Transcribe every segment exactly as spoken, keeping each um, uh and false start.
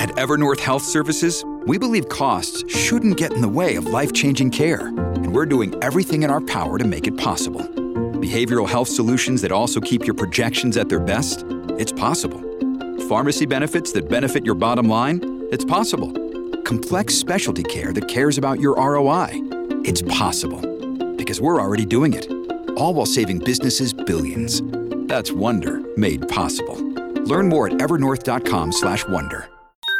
At Evernorth Health Services, we believe costs shouldn't get in the way of life-changing care, and we're doing everything in our power to make it possible. Behavioral health solutions that also keep your projections at their best? It's possible. Pharmacy benefits that benefit your bottom line? It's possible. Complex specialty care that cares about your R O I? It's possible. Because we're already doing it. All while saving businesses billions. That's Wonder made possible. Learn more at evernorth.com slash wonder.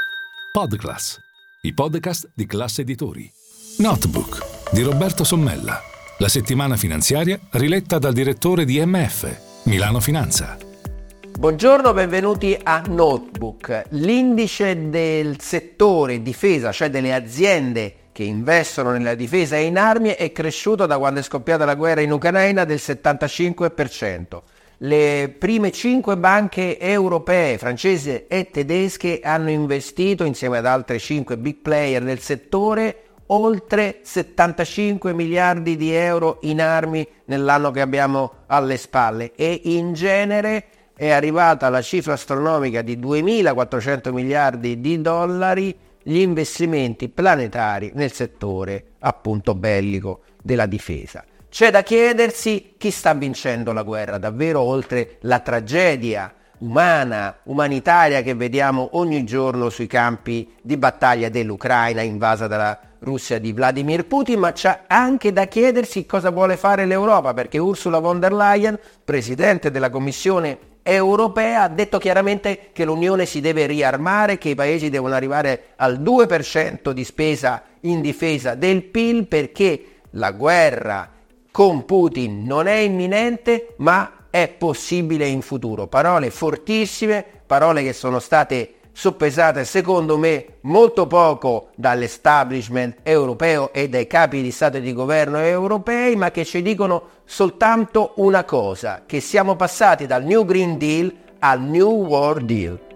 Podclass, i podcast di Classe Editori. Notebook di Roberto Sommella. La settimana finanziaria riletta dal direttore di M F, Milano Finanza. Buongiorno, benvenuti a Notebook. L'indice del settore difesa, cioè delle aziende che investono nella difesa e in armi, è cresciuto da quando è scoppiata la guerra in Ucraina del settantacinque per cento. Le prime cinque banche europee, francesi e tedesche, hanno investito insieme ad altre cinque big player del settore oltre settantacinque miliardi di euro in armi nell'anno che abbiamo alle spalle, e in genere è arrivata alla cifra astronomica di duemilaquattrocento miliardi di dollari gli investimenti planetari nel settore appunto bellico della difesa. C'è da chiedersi chi sta vincendo la guerra davvero, oltre la tragedia umana, umanitaria che vediamo ogni giorno sui campi di battaglia dell'Ucraina invasa dalla Russia di Vladimir Putin, ma c'è anche da chiedersi cosa vuole fare l'Europa, perché Ursula von der Leyen, presidente della Commissione europea, ha detto chiaramente che l'Unione si deve riarmare, che i paesi devono arrivare al due per cento di spesa in difesa del P I L, perché la guerra con Putin non è imminente, ma è possibile in futuro. Parole fortissime, parole che sono state soppesate secondo me molto poco dall'establishment europeo e dai capi di Stato e di governo europei, ma che ci dicono soltanto una cosa: che siamo passati dal New Green Deal al New World Deal.